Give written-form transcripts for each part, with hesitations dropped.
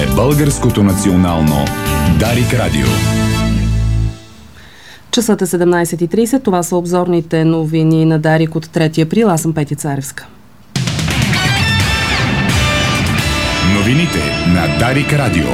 е Българското национално Дарик Радио. Часът е 17:30. Това са обзорните новини на Дарик от 3 април. Аз съм Петя Царевска. Новините на Дарик Радио.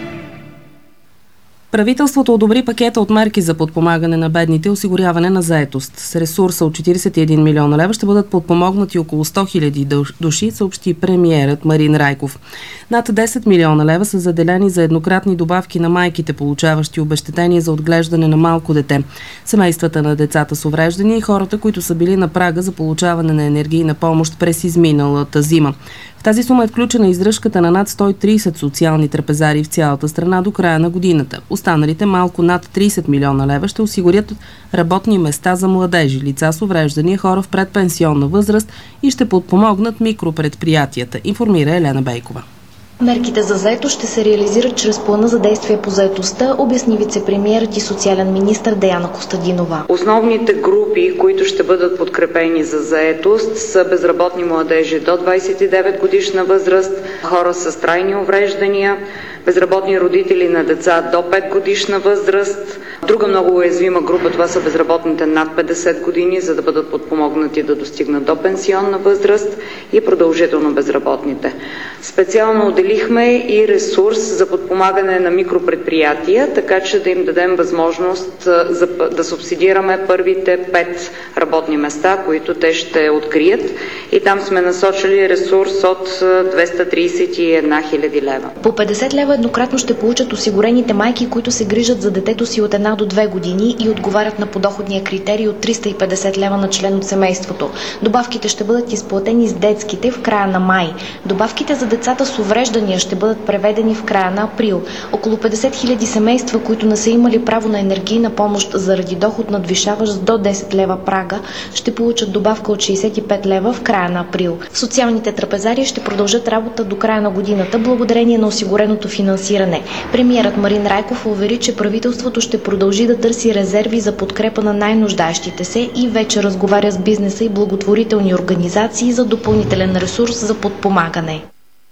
Правителството одобри пакета от мерки за подпомагане на бедните и осигуряване на заетост. С ресурса от 41 милиона лева ще бъдат подпомогнати около 100 хиляди души, съобщи премиерът Марин Райков. Над 10 милиона лева са заделени за еднократни добавки на майките, получаващи обезщетение за отглеждане на малко дете, семействата на децата с увреждания и хората, които са били на прага за получаване на енергийна помощ през изминалата зима. В тази сума е включена издръжката на над 130 социални трапезари в цялата страна до края на годината. Останалите малко над 30 милиона лева ще осигурят работни места за младежи, лица с увреждания, хора в предпенсионна възраст и ще подпомогнат микропредприятията, информира Елена Бейкова. Мерките за заетост ще се реализират чрез плана за действие по заетостта, обясни вице-премиерът и социален министър Деяна Костадинова. Основните групи, които ще бъдат подкрепени за заетост, са безработни младежи до 29 годишна възраст, хора с трайни увреждания, безработни родители на деца до 5 годишна възраст. Друга много уязвима група, това са безработните над 50 години, за да бъдат подпомогнати да достигнат до пенсионна възраст, и продължително безработните. Специално отделихме и ресурс за подпомагане на микропредприятия, така че да им дадем възможност да субсидираме първите 5 работни места, които те ще открият, и там сме насочили ресурс от 231 хиляди лева. По 50 лева еднократно ще получат осигурените майки, които се грижат за детето си от 1 до 2 години и отговарят на подоходния критерий от 350 лева на член от семейството. Добавките ще бъдат изплатени с детските в края на май. Добавките за децата с увреждания ще бъдат преведени в края на април. Около 50 хиляди семейства, които не са имали право на енергийна помощ заради доход надвишаващ до 10 лева прага, ще получат добавка от 65 лева в края на април. Социалните трапезари ще продължат работа до края на годината, благодарение на осигуреното финансиране. Премиерът Марин Райков увери, че правителството ще продължи да търси резерви за подкрепа на най-нуждаещите се и вече разговаря с бизнеса и благотворителни организации за допълнителен ресурс за подпомагане.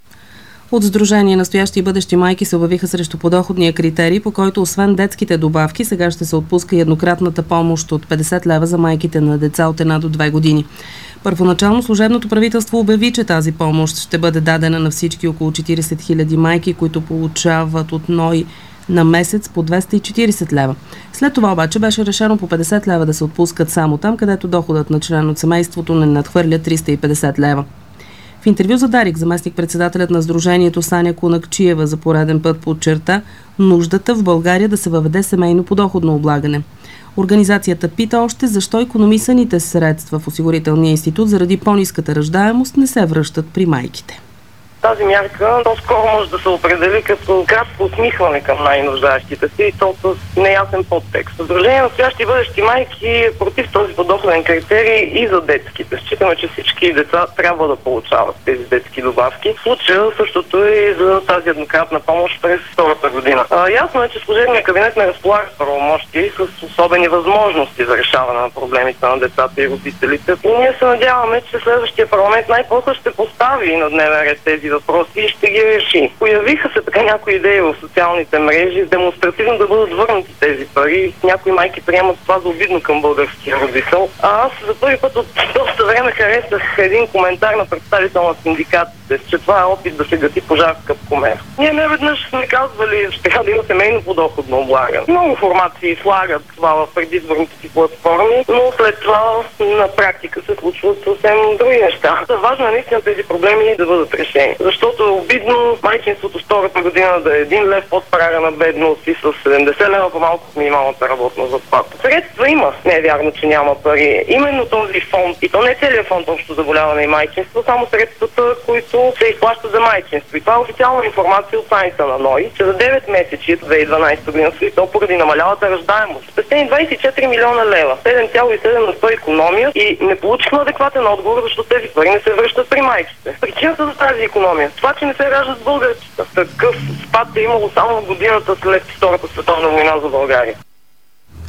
От Сдружение настоящи и бъдещи майки се обявиха срещу подоходния критерий, по който освен детските добавки, сега ще се отпуска и еднократната помощ от 50 лева за майките на деца от 1 до 2 години. Първоначално служебното правителство обяви, че тази помощ ще бъде дадена на всички около 40 хиляди майки, които получават от НОИ на месец по 240 лева. След това обаче беше решено по 50 лева да се отпускат само там, където доходът на член от семейството не надхвърля 350 лева. В интервю за Дарик заместник-председателят на Сдружението Саня Кунакчиева за пореден път подчерта нуждата в България да се въведе семейно подоходно облагане. Организацията пита още защо икономисаните средства в осигурителния институт заради по-ниската раждаемост не се връщат при майките. Тази мярка по-скоро може да се определи като кратко усмихване към най-нуждаещите си, и то с неясен подтекст. Сдружение на настоящи и бъдещи майки е против този подоходен критерий и за детските. Считаме, че всички деца трябва да получават тези детски добавки. В случая същото е и за тази еднократна помощ през втората година. Ясно е, че служебният кабинет не разполага с правомощия и с особени възможности за решаване на проблемите на децата и родителите. И ние се надяваме, че следващия парламент най-после ще постави на дневен ред тези въпроси и ще ги реши. Появиха се така някои идеи в социалните мрежи демонстративно да бъдат върнати тези пари. Някои майки приемат това за обидно към българския родител. А аз за първи път от доста време харесах един коментар на представител на синдикатите, че това е опит да се гаси пожар в Капкомер. Ние не веднъж сме казвали, че трябва да има семейно подоходно облагане. Много формации слагат това в предизборните си платформи, но след това на практика се случват съвсем други неща. Важно е наистина тези проблеми да бъдат решени. Защото е обидно майчинството втората година да е 1 лев под прага на бедност и с 70 лева по-малко от минималната работна заплата. Средства има. Не е вярно, че няма пари. Именно този фонд, и то не целият фонд общо заболяване и майчинство, само средствата, които се изплащат за майчинство. И това е официална информация от сайта на НОИ, че за 9 месечи 2012 година и то поради намалялата раждаемост. Спестени 24 милиона лева, 7,7 на 100 икономия, и не получихме адекватен отговор, защото тези пари не се връщат при майките. Причината за тази икономия, това, че не се раждат българчета. Такъв спад е имало само в годината след Втората световна война за България.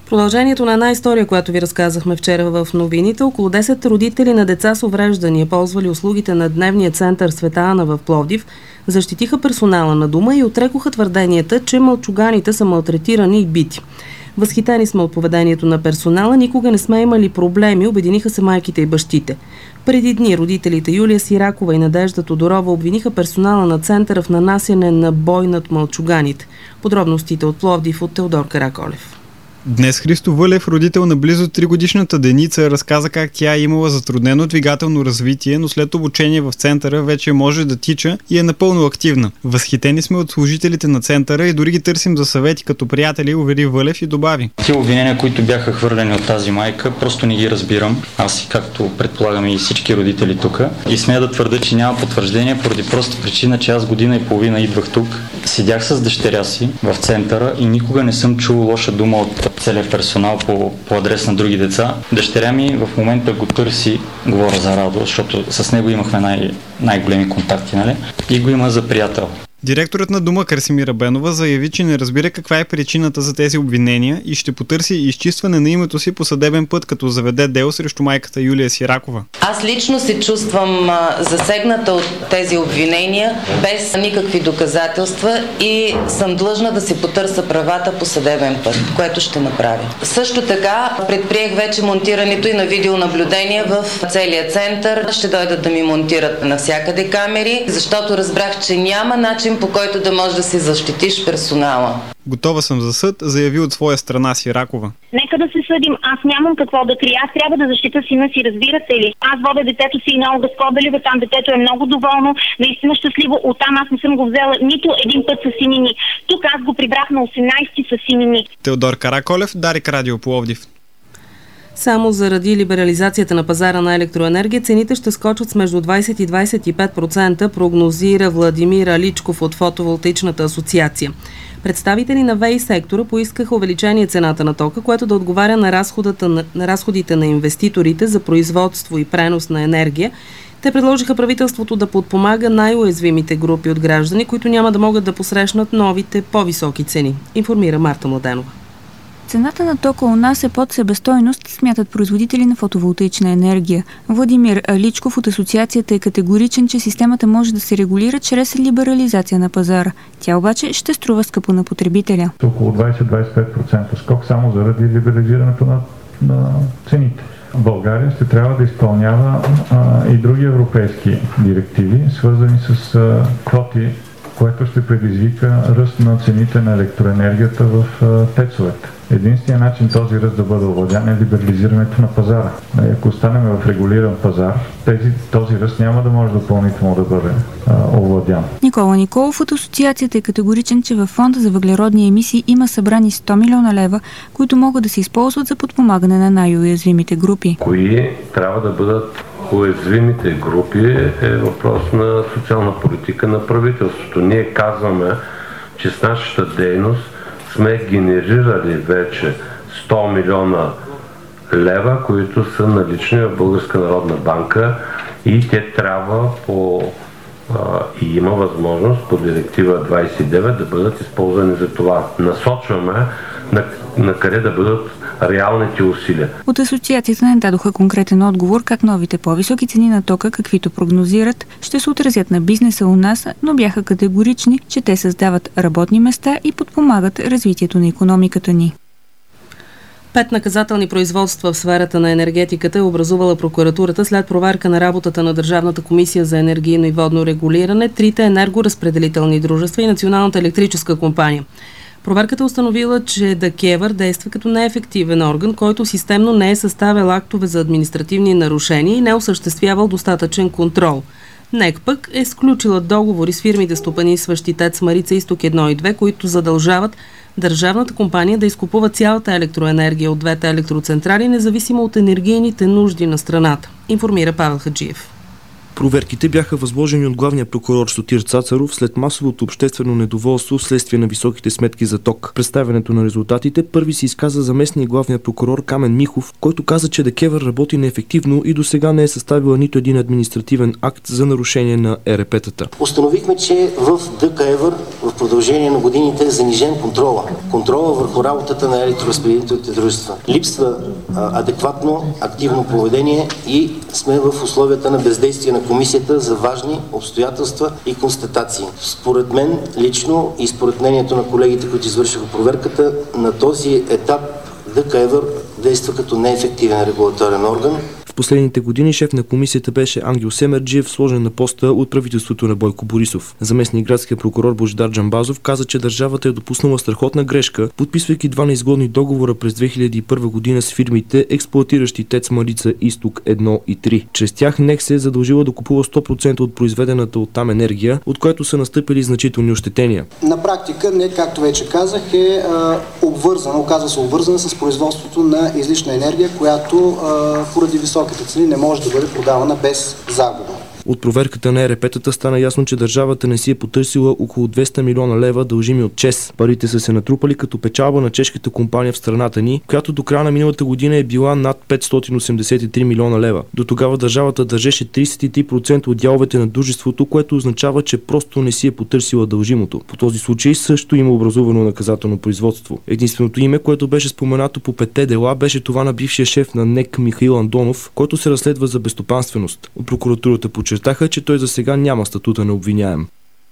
Продължението на една история, която ви разказахме вчера в новините. Около 10 родители на деца с увреждания, ползвали услугите на дневния център Света Ана в Пловдив, защитиха персонала на дома и отрекоха твърденията, че мълчуганите са малтретирани и бити. Възхитени сме от поведението на персонала, никога не сме имали проблеми, обединиха се майките и бащите. Преди дни родителите Юлия Сиракова и Надежда Тодорова обвиниха персонала на центъра в нанасяне на бой над мълчуганите. Подробностите от Пловдив от Теодор Караколев. Днес Христо Вълев, родител на близо 3-годишната Деница, разказа как тя е имала затруднено двигателно развитие, но след обучение в центъра вече може да тича и е напълно активна. Възхитени сме от служителите на центъра и дори ги търсим за съвети като приятели, увери Вълев и добави. Тия обвинения, които бяха хвърлени от тази майка, просто не ги разбирам. Аз, както предполагам и всички родители тук, и смея да твърда, че няма потвърждение поради проста причина, че аз година и половина идвах тук. Седях с дъщеря си в центъра и никога не съм чул лоша дума от целият персонал по адрес на други деца. Дъщеря ми в момента го търси, говоря за Радо, защото с него имахме най-големи контакти, нали? И го има за приятел. Директорът на дома Красимира Бенова заяви, че не разбира каква е причината за тези обвинения и ще потърси изчистване на името си по съдебен път, като заведе дело срещу майката Юлия Сиракова. Аз лично се чувствам засегната от тези обвинения без никакви доказателства и съм длъжна да си потърся правата по съдебен път, което ще направя. Също така предприех вече монтирането и на видеонаблюдение в целия център. Ще дойдат да ми монтират навсякъде камери, защото разбрах, че няма начин, по който да можеш да си защитиш персонала. Готова съм за съд, заяви от своя страна Сиракова. Нека да се съдим. Аз нямам какво да крия. Аз трябва да защита сина си, разбирате ли? Аз водя детето си и на Олга Скобелева. Там детето е много доволно, наистина щастливо. Оттам аз не съм го взела нито един път с синини. Тук аз го прибрах на 18-ти с синини. Теодор Караколев, Дарик Радио, Пловдив. Само заради либерализацията на пазара на електроенергия цените ще скочат с между 20 и 25%, прогнозира Владимир Аличков от Фотоволтаичната асоциация. Представители на ВЕИ сектора поискаха увеличение цената на тока, което да отговаря на разходите на инвеститорите за производство и пренос на енергия. Те предложиха правителството да подпомага най-уязвимите групи от граждани, които няма да могат да посрещнат новите по-високи цени, информира Марта Младенова. Цената на тока у нас е под себестойност, смятат производители на фотоволтаична енергия. Владимир Аличков от асоциацията е категоричен, че системата може да се регулира чрез либерализация на пазара. Тя обаче ще струва скъпо на потребителя. Около 20-25% скок само заради либерализирането на цените. България ще трябва да изпълнява и други европейски директиви, свързани с квоти, което ще предизвика ръст на цените на електроенергията в ТЕЦ-овете. Единственият начин този ръст да бъде овладян е либерализирането на пазара. Ако останем в регулиран пазар, този ръст няма да може допълнително да бъде овладян. Никола Николов от асоциацията е категоричен, че във фонда за въглеродни емисии има събрани 100 милиона лева, които могат да се използват за подпомагане на най-уязвимите групи. Кои трябва да бъдат уязвимите групи е въпрос на социална политика на правителството. Ние казваме, че с нашата дейност сме генерирали вече 100 милиона лева, които са налични в Българска народна банка и те трябва и има възможност по директива 29 да бъдат използвани за това. Насочваме на къде да бъдат реалните усилия. От асоциацията не дадоха конкретен отговор как новите по-високи цени на тока, каквито прогнозират, ще се отразят на бизнеса у нас, но бяха категорични, че те създават работни места и подпомагат развитието на икономиката ни. 5 наказателни производства в сферата на енергетиката е образувала прокуратурата след проверка на работата на Държавната комисия за енергийно и водно регулиране, 3 енергоразпределителни дружества и Националната електрическа компания. Проверката установила, че ДКЕВР действа като неефективен орган, който системно не е съставял актове за административни нарушения и не е осъществявал достатъчен контрол. НЕК пък е сключила договори с фирмите стопанисващи ТЕЦ Марица Изток 1 и 2, които задължават държавната компания да изкупува цялата електроенергия от двете електроцентрали, независимо от енергийните нужди на страната, информира Павел Хаджиев. Проверките бяха възложени от главния прокурор Сотир Цацаров след масовото обществено недоволство вследствие на високите сметки за ток. Представянето на резултатите първи се изказа заместник главния прокурор Камен Михов, който каза, че ДКЕВР работи неефективно и досега не е съставила нито един административен акт за нарушение на ЕРП-тата. Установихме, че в ДКЕВР в продължение на годините е занижен контрола. Контрола върху работата на електроразпределителните дружества. Липсва адекватно, активно поведение и сме в условията на бездействие на комисията за важни обстоятелства и констатации. Според мен лично и според мнението на колегите, които извършиха проверката, на този етап ДКЕВР действа като неефективен регулаторен орган. В последните години шеф на комисията беше Ангел Семерджиев, сложен на поста от правителството на Бойко Борисов. Заместник градския прокурор Божидар Джамбазов каза, че държавата е допуснала страхотна грешка, подписвайки 2 неизгодни договора през 2001 година с фирмите, експлоатиращи ТЕЦ Марица Изток 1 и 3. Чрез тях НЕК се е задължила да купува 100% от произведената оттам енергия, от което са настъпили значителни ощетения. На практика НЕК, както вече казах, оказва се обвързана с производството на излишна енергия, която поради високите цени не може да бъде продавана без загуба. От проверката на ЕРП-тата стана ясно, че държавата не си е потърсила около 200 милиона лева дължими от ЧЕЗ. Парите са се натрупали като печалба на чешката компания в страната ни, която до края на миналата година е била над 583 милиона лева. До тогава държавата държеше 33% от дяловете на дружеството, което означава, че просто не си е потърсила дължимото. По този случай също има образувано наказателно производство. Единственото име, което беше споменато по 5 дела, беше това на бившия шеф на НЕК Михаил Андонов, който се разследва за безстопанственост. От прокуратурата подчертаха, че той засега няма статута на обвиняем.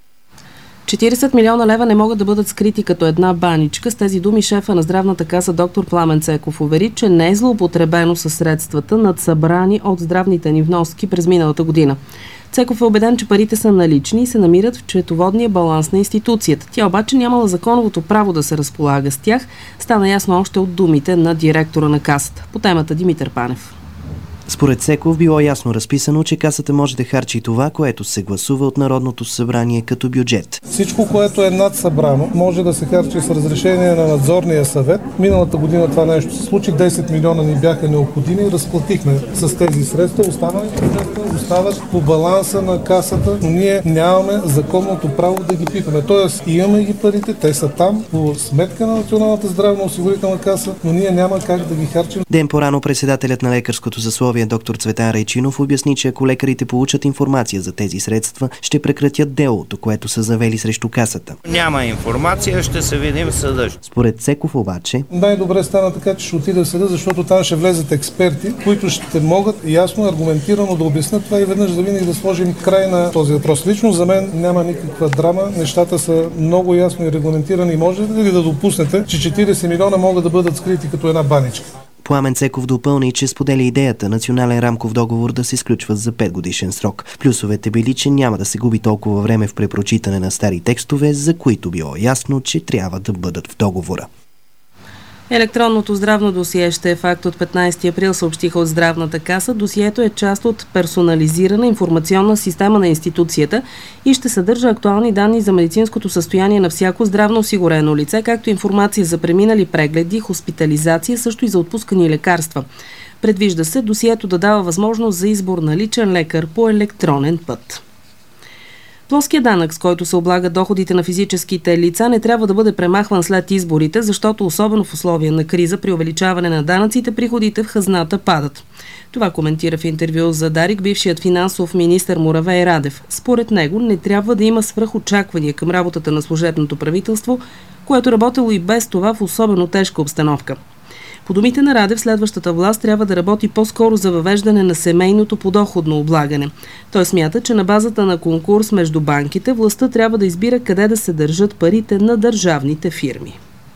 40 милиона лева не могат да бъдат скрити като една баничка. С тези думи шефа на здравната каса доктор Пламен Цеков увери, че не е злоупотребено със средствата надсъбрани от здравните ни вноски през миналата година. Цеков е убеден, че парите са налични и се намират в счетоводния баланс на институцията. Тя обаче нямала законовото право да се разполага с тях. Стана ясно още от думите на директора на касата. По темата Димитър Панев. Според Цеков било ясно разписано, че касата може да харчи това, което се гласува от Народното събрание като бюджет. Всичко, което е надсъбрано, може да се харчи с разрешение на надзорния съвет. Миналата година това нещо се случи, 10 милиона ни бяха необходими, разплатихме с тези средства, останалите средства остават по баланса на касата, но ние нямаме законното право да ги пипаме. Тоест имаме ги парите, те са там по сметка на Националната здравноосигурителна каса, но ние няма как да ги харчим. Ден по-рано председателят на лекарското съсловие доктор Цветан Райчинов обясни, че ако лекарите получат информация за тези средства, ще прекратят делото, което са завели срещу касата. Няма информация, ще се видим в съда. Според Цеков обаче... Най-добре стана така, че ще отида в съда, защото там ще влезат експерти, които ще могат ясно, аргументирано да обяснят това и веднъж за винаги да сложим край на този въпрос. Лично за мен няма никаква драма, нещата са много ясно и регламентирани. Може ли да допуснете, че 40 милиона могат да бъдат скрити като една баничка? Пламен Цеков допълни, че споделя идеята национален рамков договор да се изключва за 5 годишен срок. Плюсовете били, че няма да се губи толкова време в препрочитане на стари текстове, за които било ясно, че трябва да бъдат в договора. Електронното здравно досие ще е факт от 15 април, съобщиха от Здравната каса. Досието е част от персонализирана информационна система на институцията и ще съдържа актуални данни за медицинското състояние на всяко здравно осигурено лице, както информация за преминали прегледи, хоспитализация, също и за отпускани лекарства. Предвижда се досието да дава възможност за избор на личен лекар по електронен път. Плоският данък, с който се облагат доходите на физическите лица, не трябва да бъде премахван след изборите, защото особено в условия на криза при увеличаване на данъците, приходите в хазната падат. Това коментира в интервю за Дарик бившият финансов министър Муравей Радев. Според него не трябва да има свръхочаквания към работата на служебното правителство, което работело и без това в особено тежка обстановка. По думите на Радев, следващата власт трябва да работи по-скоро за въвеждане на семейното подоходно облагане. Той смята, че на базата на конкурс между банките, властта трябва да избира къде да се държат парите на държавните фирми.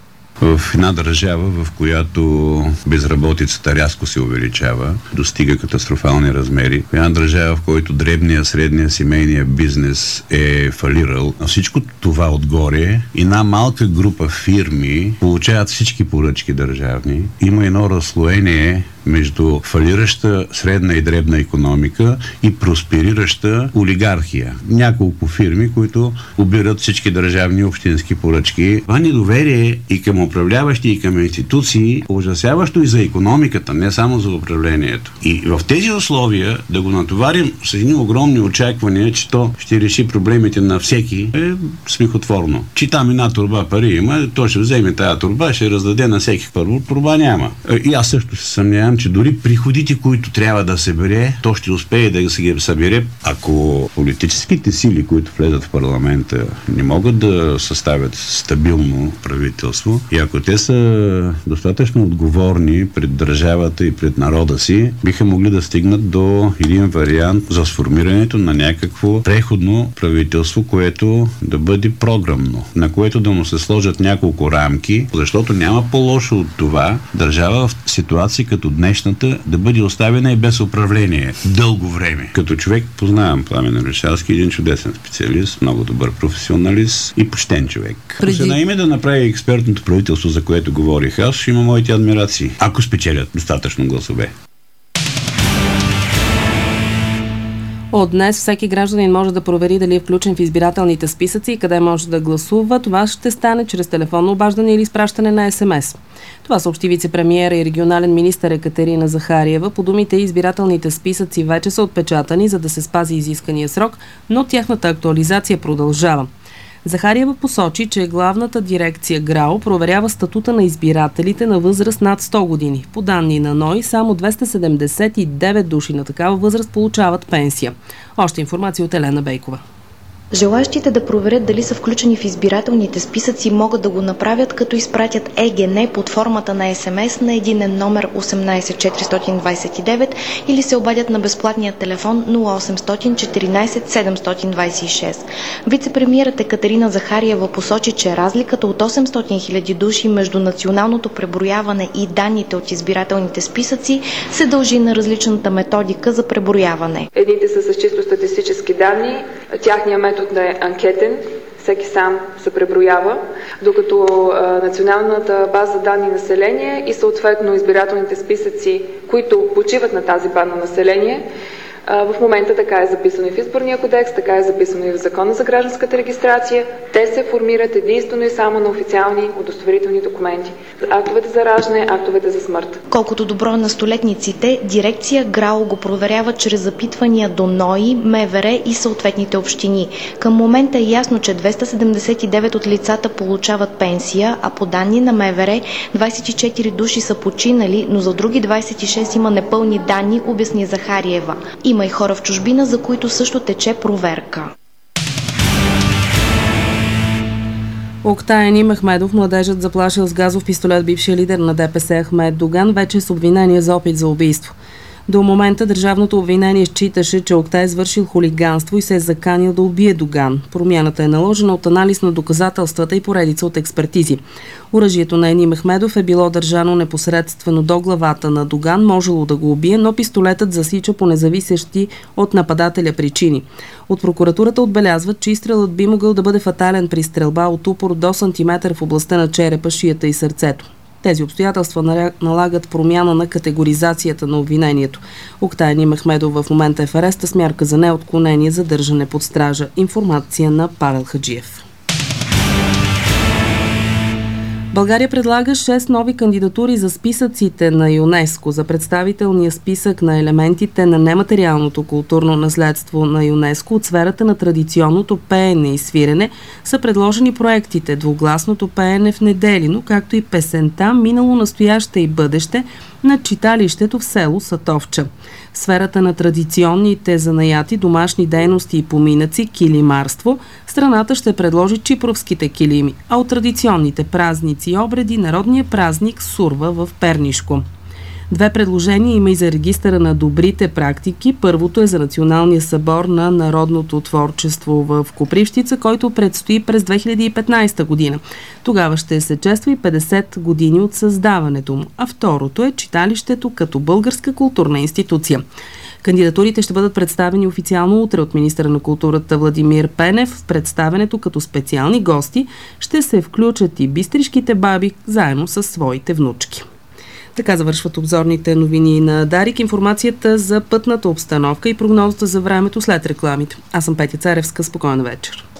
В една държава, в която безработицата рязко се увеличава, достига катастрофални размери, в една държава, в която дребния, средния, семейния бизнес е фалирал, на всичко това отгоре една малка група фирми получават всички поръчки държавни. Има едно разслоение между фалираща средна и дребна икономика и просперираща олигархия. Няколко фирми, които обират всички държавни и общински поръчки. Това недоверие и към управляващи, и към институции, ужасяващо и за икономиката, не само за управлението. И в тези условия да го натоварим с едни огромни очаквания, че то ще реши проблемите на всеки, е смехотворно. Че там една торба пари има, то ще вземе тая торба, ще раздаде на всеки. Първо, торба няма. И аз също се съмнявам, че дори приходите, които трябва да събере, то ще успее да се ги събере. Ако политическите сили, които влезат в парламента, не могат да съставят стабилно правителство и ако те са достатъчно отговорни пред държавата и пред народа си, биха могли да стигнат до един вариант за сформирането на някакво преходно правителство, което да бъде програмно, на което да му се сложат няколко рамки, защото няма по-лошо от това държава в ситуации като днешната да бъде оставена и без управление дълго време. Като човек познавам Пламен Орешарски, един чудесен специалист, много добър професионалист и почтен човек. Ако се наиме да направи експертното правителство, за което говорих аз, ще има моите адмирации, ако спечелят достатъчно гласове. От днес всеки гражданин може да провери дали е включен в избирателните списъци и къде може да гласува. Това ще стане чрез телефонно обаждане или изпращане на СМС. Това съобщи вице-премиера и регионален министър Екатерина Захариева. По думите, избирателните списъци вече са отпечатани, за да се спази изискания срок, но тяхната актуализация продължава. Захариева посочи, че главната дирекция ГРАО проверява статута на избирателите на възраст над 100 години. По данни на НОИ, само 279 души на такава възраст получават пенсия. Още информация от Елена Бейкова. Желаещите да проверят дали са включени в избирателните списъци могат да го направят, като изпратят ЕГН под формата на СМС на единен номер 18429 или се обадят на безплатния телефон 0800 14 726. Вице-премиерът Екатерина Захариева посочи, че разликата от 800 000 души между националното преброяване и данните от избирателните списъци се дължи на различната методика за преброяване. Едните са с чисто статистически данни, тяхният метод е анкетен, всеки сам се преброява, докато националната база данни население и съответно избирателните списъци, които почиват на тази база население, в момента така е записано и в Изборния кодекс, така е записано и в Закона за гражданската регистрация. Те се формират единствено и само на официални удостоверителни документи. Актовете за раждане, актовете за смърт. Колкото до броя на столетниците, дирекция ГРАО го проверява чрез запитвания до НОИ, МВР и съответните общини. Към момента е ясно, че 279 от лицата получават пенсия, а по данни на МВР 24 души са починали, но за други 26 има непълни данни, обясни Захариева. Има и хора в чужбина, за които също тече проверка. Октай Енимехмедов, младежът заплашил с газов пистолет бившия лидер на ДПС Ахмед Доган, вече с обвинение за опит за убийство. До момента държавното обвинение считаше, че Октай е извършил хулиганство и се е заканил да убие Доган. Промяната е наложена от анализ на доказателствата и поредица от експертизи. Оръжието на Енимехмедов е било държано непосредствено до главата на Доган, можело да го убие, но пистолетът засича по независещи от нападателя причини. От прокуратурата отбелязват, че изстрелът би могъл да бъде фатален при стрелба от упор до сантиметър в областта на черепа, шията и сърцето. Тези обстоятелства налагат промяна на категоризацията на обвинението. Октай Енимехмедов в момента е в ареста с мярка за неотклонение за държане под стража. Информация на Павел Хаджиев. България предлага 6 нови кандидатури за списъците на ЮНЕСКО. За представителния списък на елементите на нематериалното културно наследство на ЮНЕСКО от сферата на традиционното пеене и свирене са предложени проектите двугласното пеене в Неделино, както и песента «Минало, настояще и бъдеще» на читалището в село Сатовча. В сферата на традиционните занаяти, домашни дейности и поминъци, килимарство, страната ще предложи чипровските килими, а от традиционните празници и обреди народния празник Сурва в Пернишко. 2 предложения има и за регистъра на добрите практики. Първото е за Националния събор на народното творчество в Копривщица, който предстои през 2015 година. Тогава ще се чества и 50 години от създаването му. А второто е читалището като българска културна институция. Кандидатурите ще бъдат представени официално утре от министъра на културата Владимир Пенев. В представенето като специални гости ще се включат и бистришките баби заедно с своите внучки. Така завършват обзорните новини на Дарик. Информацията за пътната обстановка и прогнозата за времето след рекламите. Аз съм Петя Царевска. Спокойна вечер.